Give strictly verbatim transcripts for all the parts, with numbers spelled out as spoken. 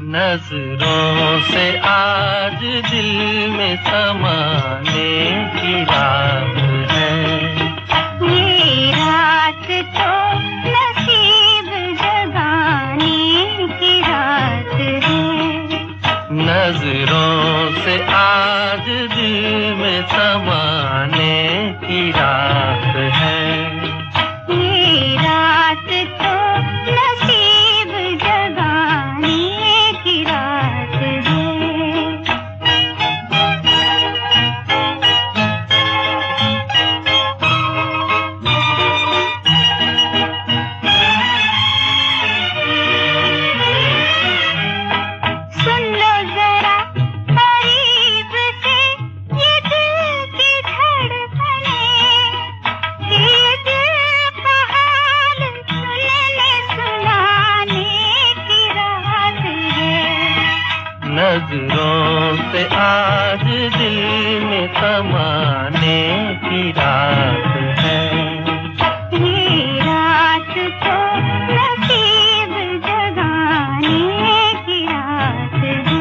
नजरों से आज दिल में समाने की रात है। ये रात तो नसीब जगाने की रात है। नजरों से आज दिल में समाने की रात है। ये रात तो नसीब जगाने की रात है। सुन लो जरा करीब से ये दिल की धड़कने, ये दिल का हाल सुनने सुनाने की रात है। नजरों से आज दिल में समाने की रात है। ये रात तो नसीब जगाने की रात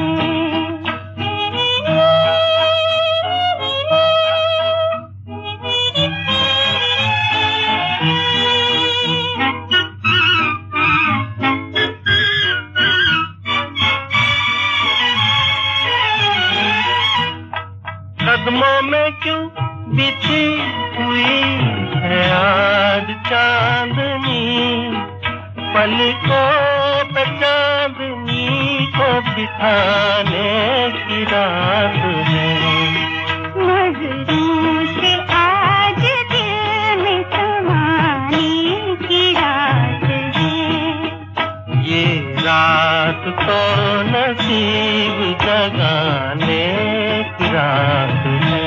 कदमों में क्यों बिछी हुई है आज चांदनी, पलकों पे चांदनी को बिठाने की रात है। नजरों से आज दिल में समाने की रात है। ये रात तो नसीब जगाने की रात है।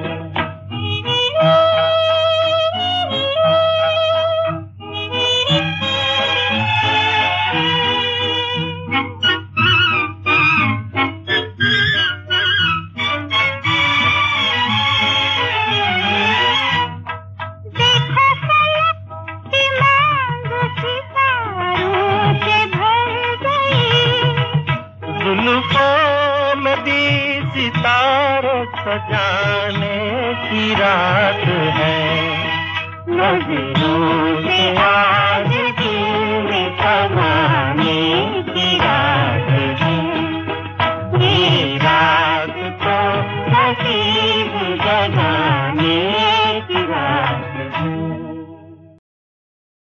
देखो फलक की मांग सितारों से भर गई। जुल्फों में भी सितारे सजाने की रात है। नजरों से आज